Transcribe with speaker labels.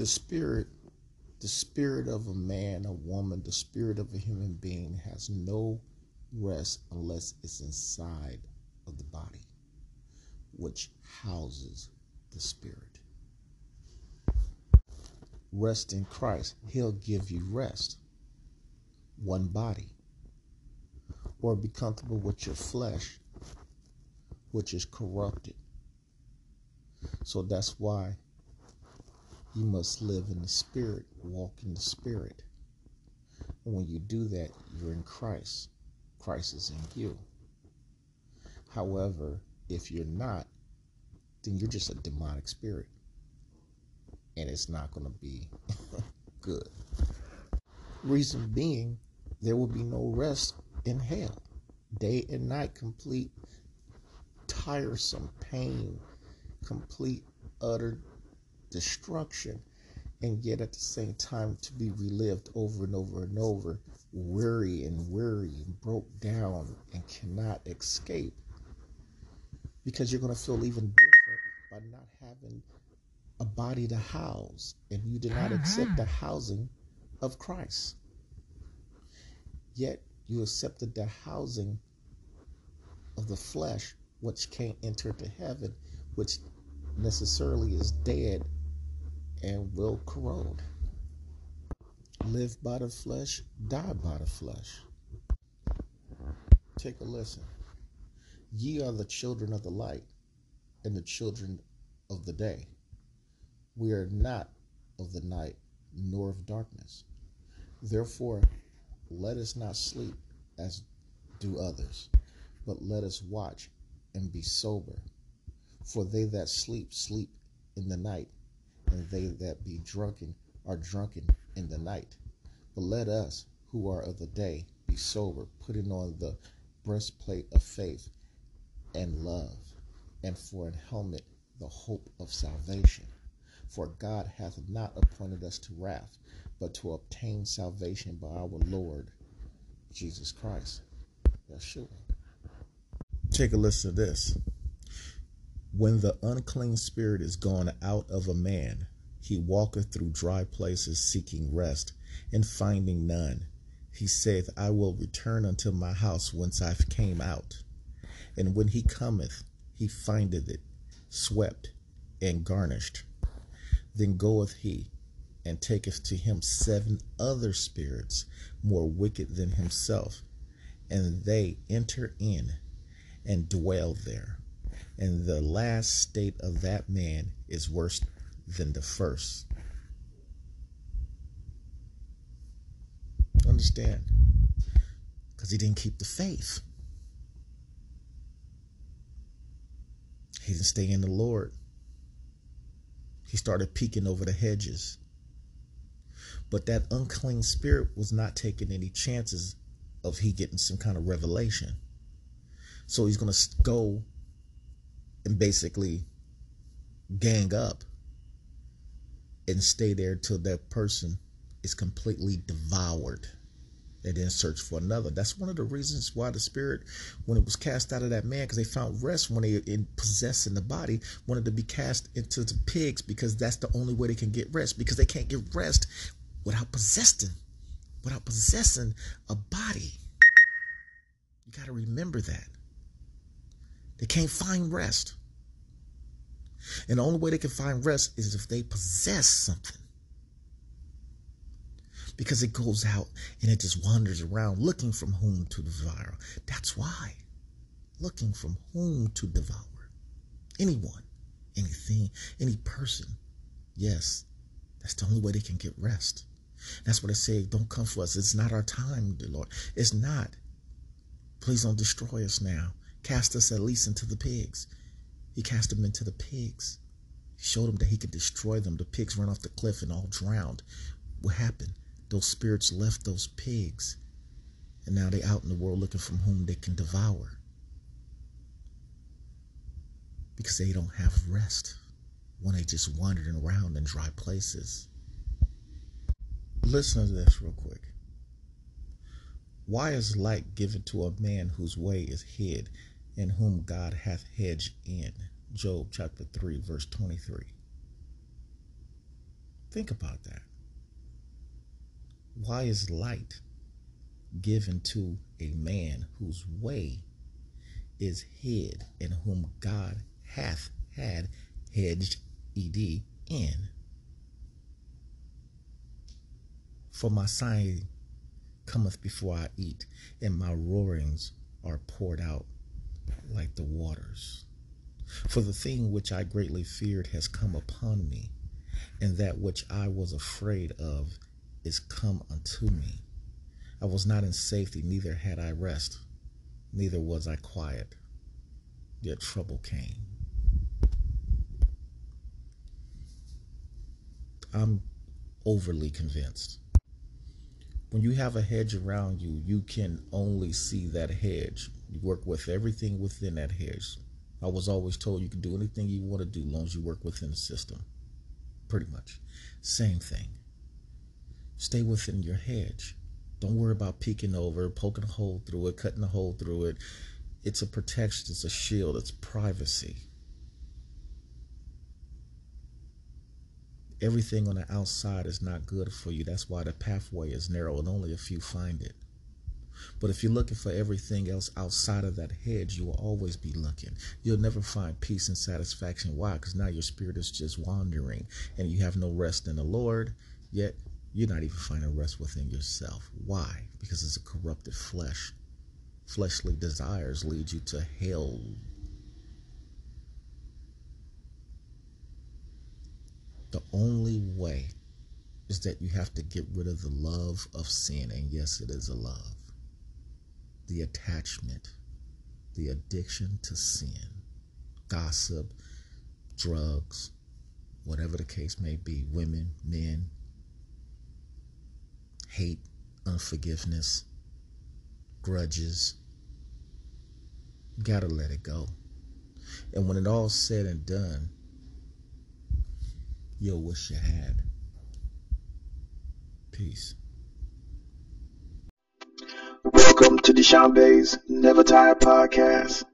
Speaker 1: spirit, the spirit of a man, a woman, the spirit of a human being has no rest unless it's inside of the body, which houses the spirit. Rest in Christ. He'll give you rest. One body. Or be comfortable with your flesh, which is corrupted. So that's why you must live in the spirit, walk in the spirit. And when you do that, you're in Christ. Christ is in you. However, if you're not, then you're just a demonic spirit. And it's not going to be good. Reason being, there will be no rest in hell. Day and night, complete tiresome pain, complete utter destruction, and yet at the same time to be relived over and over and over, weary and broke down and cannot escape, because you're going to feel even different by not having a body to house, and you did not accept the housing of Christ. Yet you accepted the housing of the flesh, which can't enter to heaven, which necessarily is dead and will corrode. Live by the flesh, die by the flesh. Take a listen. Ye are the children of the light and the children of the day. We are not of the night nor of darkness. Therefore, let us not sleep as do others, but let us watch and be sober. For they that sleep, sleep in the night, and they that be drunken are drunken in the night. But let us, who are of the day, be sober, putting on the breastplate of faith and love, and for an helmet the hope of salvation. For God hath not appointed us to wrath, but to obtain salvation by our Lord Jesus Christ. Yeshua. Take a listen to this. When the unclean spirit is gone out of a man, he walketh through dry places seeking rest, and finding none. He saith, I will return unto my house whence I came out. And when he cometh, he findeth it swept and garnished. Then goeth he, and taketh to him 7 other spirits more wicked than himself, and they enter in and dwell there. And the last state of that man is worse than the first. Understand? Because he didn't keep the faith. He didn't stay in the Lord. He started peeking over the hedges. But that unclean spirit was not taking any chances of he getting some kind of revelation. So he's going to go and basically gang up and stay there till that person is completely devoured, and then search for another. That's one of the reasons why the spirit, when it was cast out of that man, because they found rest when they possessing the body, wanted to be cast into the pigs, because that's the only way they can get rest, because they can't get rest without possessing a body. You got to remember that. They can't find rest. And the only way they can find rest is if they possess something. Because it goes out and it just wanders around looking from whom to devour. That's why. Looking from whom to devour. Anyone, anything, any person. Yes, that's the only way they can get rest. That's what I say. Don't come for us. It's not our time, dear Lord. It's not. Please don't destroy us now. Cast us at least into the pigs. He cast them into the pigs. He showed them that he could destroy them. The pigs ran off the cliff and all drowned. What happened? Those spirits left those pigs. And now they're out in the world looking from whom they can devour. Because they don't have rest when they just wandering around in dry places. Listen to this real quick. Why is light given to a man whose way is hid, and whom God hath hedged in? Job chapter 3, verse 23. Think about that. Why is light given to a man whose way is hid, and whom God hath had hedged, ed, in? For my sighing cometh before I eat, and my roarings are poured out like the waters. For the thing which I greatly feared has come upon me, and that which I was afraid of is come unto me. I was not in safety, neither had I rest, neither was I quiet, yet trouble came. I'm overly convinced. When you have a hedge around you, you can only see that hedge. You work with everything within that hedge. I was always told you can do anything you want to do as long as you work within the system. Pretty much. Same thing. Stay within your hedge. Don't worry about peeking over, poking a hole through it, cutting a hole through it. It's a protection. It's a shield. It's privacy. Everything on the outside is not good for you. That's why the pathway is narrow and only a few find it. But if you're looking for everything else outside of that hedge, you will always be looking. You'll never find peace and satisfaction. Why? Because now your spirit is just wandering and you have no rest in the Lord, yet you're not even finding rest within yourself. Why? Because it's a corrupted flesh. Fleshly desires lead you to hell. The only way is that you have to get rid of the love of sin. And yes, it is a love. The attachment, the addiction to sin, gossip, drugs, whatever the case may be, women, men, hate, unforgiveness, grudges. You gotta let it go. And when it all's said and done, you'll wish you had. Peace.
Speaker 2: Welcome to Deshaun Bay's Never Tired Podcast.